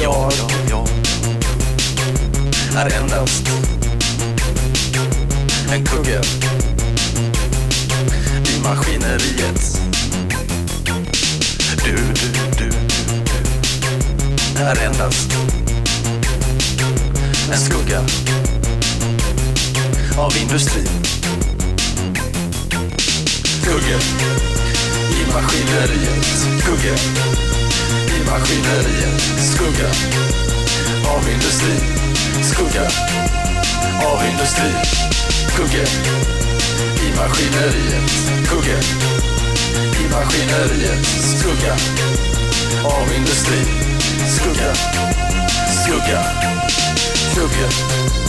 jag är endast en kugge i maskineriet. Du är endast en skugga av industrin. Kugge i maskineriet, kugge i maskineriet, skugga av industrin, skugga av industrin. Kugge i maskineriet, kugge i maskineriet, skugga av industrin, skugga, skugga, kugge.